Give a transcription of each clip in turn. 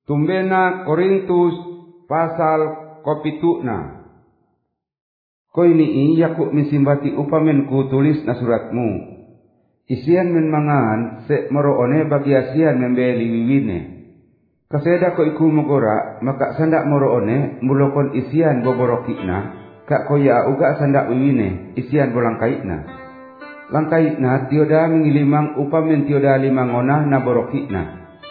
Tumbena Korintus pasal kopituna. Koi ni yaku misimbati upamenku tulis na suratmu. Isian men mangan se moroone bagi asian membeli wiwine. Kaseda ko iku mogora maka sandak moroone mulokon isian boborokikna kak koya uga sandak wiwine isian bolangkaitna. Langkaitna tioda mengilimang upamen tioda limangona na borokikna.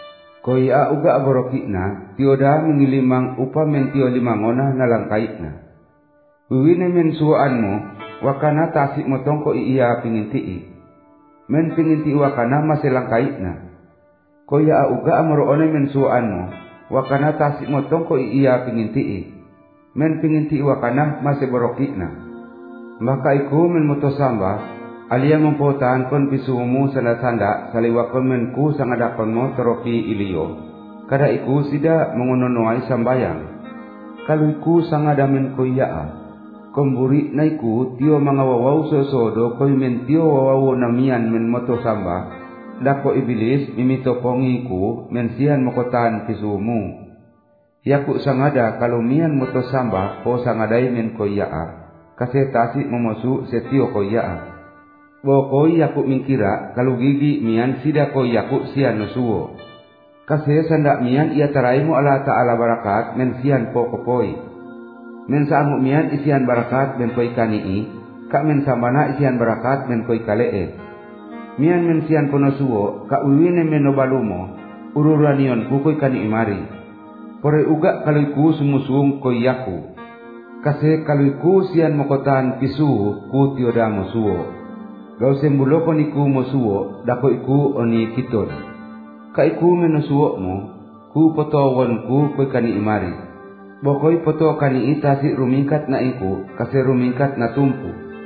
Koya uga borokikna tioda mengilimang upamen tio limangona na langkaitna. Wiwine men suaanmu wakana tasik motongko iya pingintii. Men pinginti wakana masih langkaitna. Koya uga amoroone men suaanmu wakana tasik motongko iya pingintii. Men pinginti wakana masih borokikna. Maka iku men motosamba alia mempotaan kon pisumu sanda-sanda saliwakon menku sangadakon mo teropi ilio. Kada iku sida mengononoai sambayang. Kalau iku sangadamen koyaa. Komburi naiku tio mangawawau sosodo koi men tio wawawo namian men moto samba dako iblis mimito pongiku men sian mokotan pisumu. Yaku sangada kalau mian moto samba po sangadai men koyaa kasetasi memosu setio koyaa. Bo koi yaku mingkira kalau gigi mian sida koi yaku sian nusuo. Kase sandak mian ia taraimu ala ta'ala barakat men sian po kopoi. Men saangu mian isian barakat men koi kanii, kak men sambana isian barakat men koi kalee. Mian men sian konosuo, kak wiwine men nobalumo, ururanion ku koi kanii mari. Pore uga kaluiku sumusung koi yaku. Kase kaluiku sian mokotan pisu ku tioda mosuo. Gau sembuloko niku mosuo, dako iku oni kiton. Kak iku men nosuo mo, ku potowon ku koi kanii mari. Bokoi poto kani itasi rumingkat na iku kasi rumingkat na tumpu.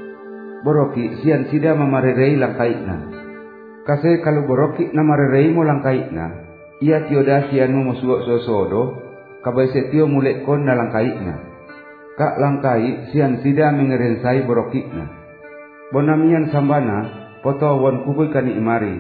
Boroki sian sida mamarerei langkaitna. Kasi kalau boroki na marerei mo langkaitna, ia tioda sian mo musuo sosodo, kabay setio mulek kon na langkaitna. Kak langkai sian sida mengerensai borokikna. Bonamian sambana poto won kuboy kani imari.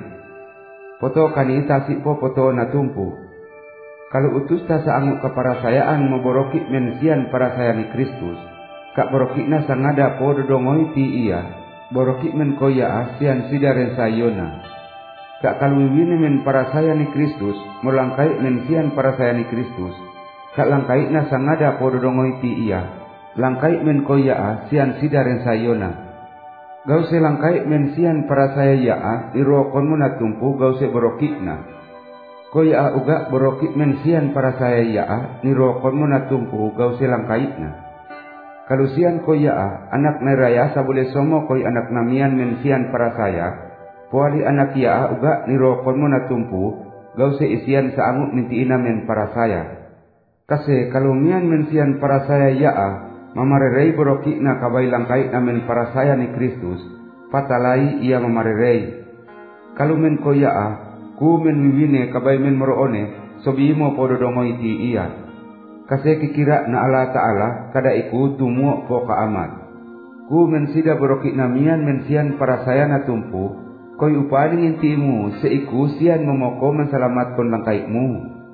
Poto kani itasi po poto na tumpu. Kalau utus ta saangu keparasayaan moborokik mensian parasayani Kristus, kak borokikna sangada po dodongoi ti iya, borokik men koya asian sidaren sayona. Kak kaluwiwine men parasayani Kristus, molangkai mensian parasayani Kristus, kak langkaitna sangada po dodongoi ti iya, langkai men koya asian sidaren sayona. Gause langkai mensian parasaya irokonmu na tumpu gause borokikna. Koya uga borokik mensian para saya ni rokon mo natumpu gau silang kaitna. Kalusian koya anak neraya sabule somo koi anak namian mensian para saya, puali anak ya uga ni rokon mo natumpu gau se isian saangut mintiina men para saya. Kase kalumian mensian para saya mamarerei borokik na kabay lang kaitna men para saya ni Kristus, patalai ia mamarerei. Kalumen koya ku men wiwine kabay men moroone sobimo podo dongoy ti iya. Kasi kikira na ala ta'ala kada iku tumuo po kaamat. Ku men sida borokik namian men sian para saya na tumpu koy upaning intimu se iku sian momoko mensalamat kon langkaitmu.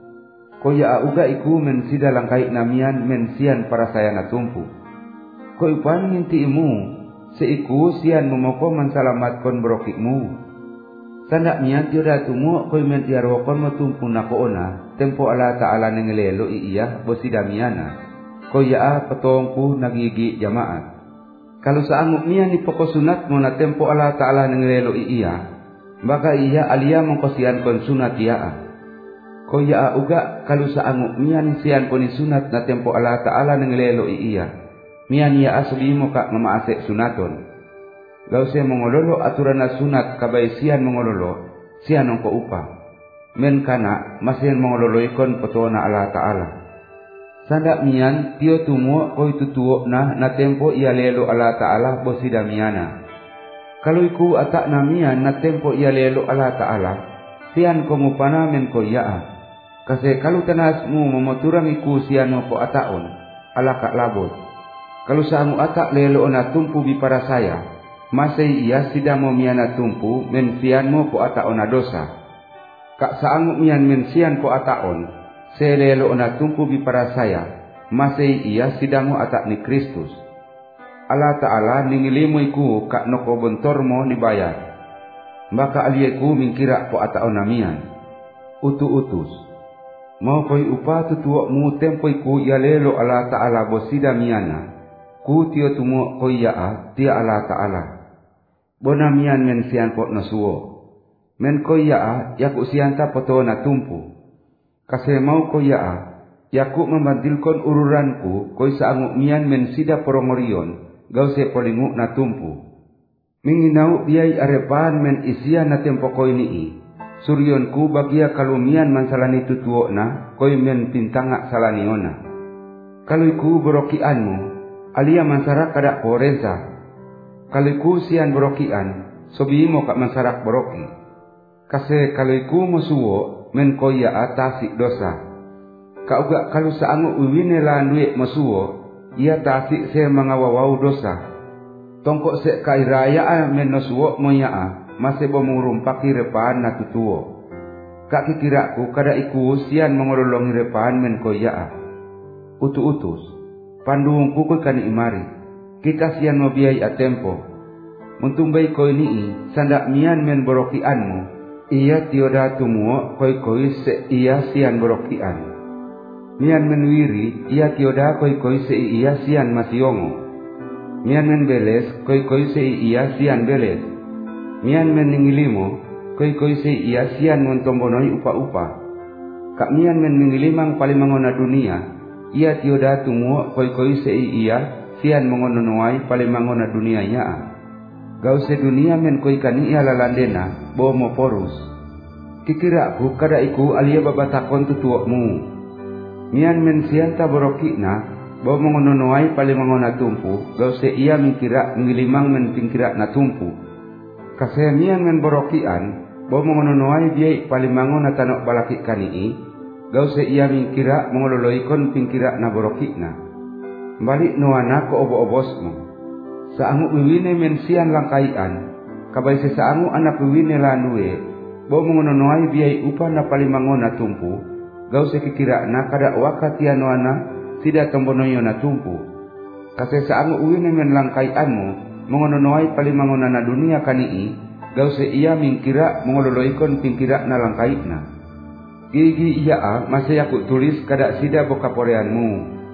Koya uga iku men sida langkait namian men sian para saya na tumpu. Koy upaning intimu se iku sian momoko mensalamat kon borokikmu. Sandak mian tioda tumu koi men iarokon matumpu na koona tempo ala ta'ala nengelelo iya bosida miana koya petongku nagigi jamaat. Kalau saanguk mian ni poko sunat mo na tempo ala ta'ala nengelelo iya maka iya alia mengkosian kon sunat iya. Koya uga kalau saanguk mian sian koni sunat na tempo ala ta'ala nengelelo iya mian iya asli mo kak mamaasek sunaton. Gau se mengololo aturan sunat kabay sian mengololo sian ongko upa. Men kana masian mengololo ikon petona ala ta'ala. Sandak mian tio tumuo koi tutuo na tempo ia lelo ala ta'ala bosida miana. Kalau iku atak na mian na tempo ia lelo ala ta'ala sian komupana men koyaa. Kasi kalau tanasmu memoturang iku sian ongko ataon ala kak labot. Kalau saangu atak lelo na tumpu bipara saya. Masai ia sida mo miana tumpu mensian mo po ataon na dosa. Kak saangu mian mensian po ataon selelo na tumpu bipara saya, masay iya sidango atak ni Kristus. Allah Ta'ala ningilimoy ku kak noko bentor mo nibayar. Baka aliye ku mingkira po atao namian. Utu-utus. Mau koy upa tutuwa mu tempoy ku yalelo Allah Ta'ala bosida miana. Ku tiyo tumo koy yaa tia Allah Ta'ala. Bonamian men siyan po nasuo. Men koy yaa yaku siyanta poto na tumpu. Kasi mau koy yaa yaku membandilkon ururanku koy sa angu mian men sida porongorion gaw se polingu na tumpu. Minginau biyay arepan men isian na tempo koy nii. Suryon ku bagia kalumian man salani tutuo na koy men pintanga salaniona. Kaloy ku borokianmu alia mansarak kada poresa. Kaloy ku sian borokian sobi mo kak mansarak boroki. Kasi kaloy ku mosuo men koy yaa tasik dosa. Kauga kalu saangu uwine landue mosuo ia tasik se mangawawau dosa. Tongkok se kairaya men nosuo moyaa masih bomurumpaki repaan na tutuo. Kak kikiraku kada iku sian mengololongi repaan men koyaa. Utu-utus, panduungku koy kani imari. Kita sian mobiay atempo. Muntumbay koy nii sandak mian men borokianmu. Iya tioda tumuo koy se iya sian borokian. Mian men wiri iya tioda koy se iya sian masiongo. Mian men beles koy se iya sian beles. Mian men ningilimo koy se iya sian montombonoi upa-upa. Kak mian men ningilimang palimangona dunia iya tioda tumuo koy se iya sian mongononoai palimangona dunia nyaa. Gau se dunia men koy kani iya lalandena bomo porus. Kikiraku kada iku alia babatakon tutuokmu. Mian men sianta borokina bawa mengononoai palimangona tumpu, gau se iya mingkira ngilimang men pingkira na tumpu. Kasi mian men borokian, bawa mengononoai biay palimangona tanok balaki kanii, gau se iya mingkira mengololoikon pingkira na borokina. Balik nuana ko obo-obosmu. Saangu wiwine men sian langkaian, kabay se saangu anak wiwine landue, bawa mengononoai biay upa na palimangona tumpu, gau se kikira na kada wakatian nuana, sida tombonoyo na tumpu. Kasi saangu uwine men langkaianmu mengononoai palimangona na dunia kanii, gau se iya mingkira mengololoikon pingkira na langkaitna. Gigi iya masih yaku tulis kada sida bokaporeanmu.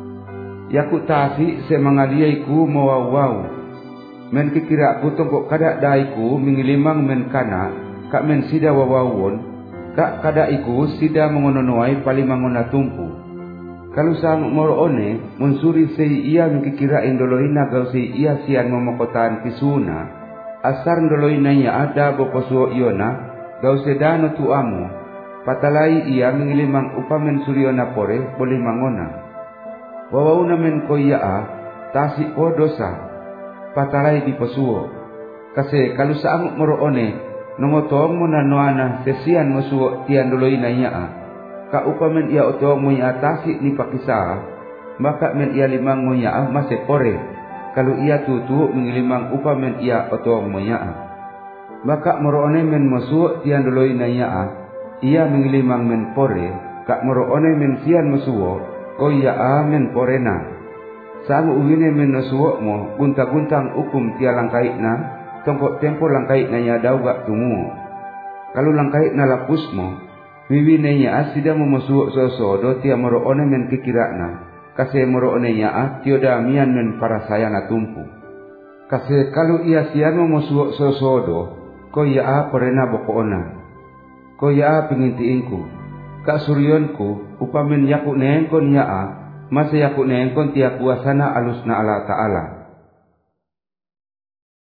Yaku tasi se mangaliaiku mawau-wau. Men kikira ku tongkok kada daiku mingilimang men kana, kak men sida wawawon, kak kada iku sida mengononoai palimangona tumpu. Kalau sang moroone mensuri sei ia mengkikira indoloina gau sei ia sian memokotaan pisuna. Asar indoloina ia ada boposuo iona gau sedano tuamu. Patalai ia mengilimang upamen suriona pore boleh mangona. Wawauna men koyaa tasik ko dosa. Patalai di posuo. Kase kalau sang moroone nongotong mo na noana sesian mosuo tian doloina ia. Ka upamen ia otong mo ia tasik ni pakisa, maka men ia limang mo ia masih pore. Kalau ia tutu mengilimang upamen ia otong mo ia. Maka moroone men mosuo tian doloi na ia mengilimang men pore. Kak moroone men sian mosuo, ko ia men pore na. Sangu uwine men nosuo mo gunta-guntang ukum tia langkait na, tongkok tempo langkait na ia dauga tumuo. Kalau langkait na lapus mo, wiwine nya sida memosuo sosodo tia moroone men kikirana. Kase moroone nya tioda mian men para saya na tumpu. Kase kalau ia sian memosuo sosodo, ko ia porena bokoona. Ko ia pingintiinku. Kak suryonku upamen yaku neengkon nya masih yaku neengkon tia kuasana alus na Allah Ta'ala.